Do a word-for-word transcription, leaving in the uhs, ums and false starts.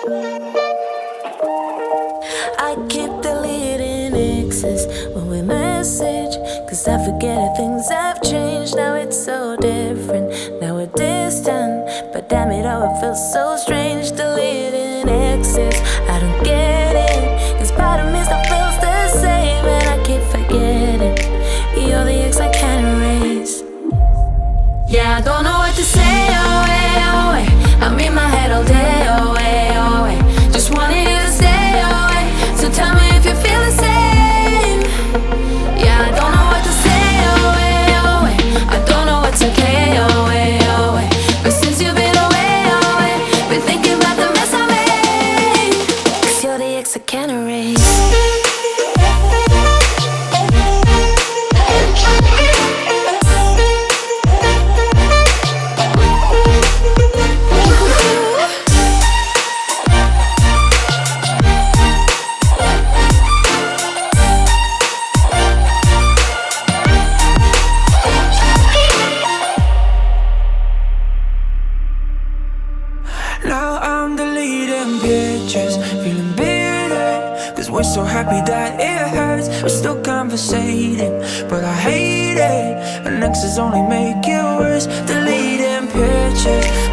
I keep deleting exes when we message, cause I forget that things have changed. Now it's so different, now we're distant, but damn it, oh, it feels so strange deleting exes. I don't get it, cause part of me still feels the same, and I keep forgetting you're the ex I can't erase. Yeah, I don't know what to say, oh, hey, oh, hey. I'm in my head all day, oh, hey, oh, hey. Just wanted you to stay, oh, hey. So tell me if you feel the same. Yeah, I don't know what to say, oh, hey, oh, hey. I don't know what's okay, oh, hey, oh, hey. But since you've been away, oh, hey, been thinking about the mess I made, cause you're the ex I can't erase. Now I'm deleting pictures, feeling bitter, cause we're so happy that it hurts. We're still conversating, but I hate it. And exes only make it worse. Deleting pictures,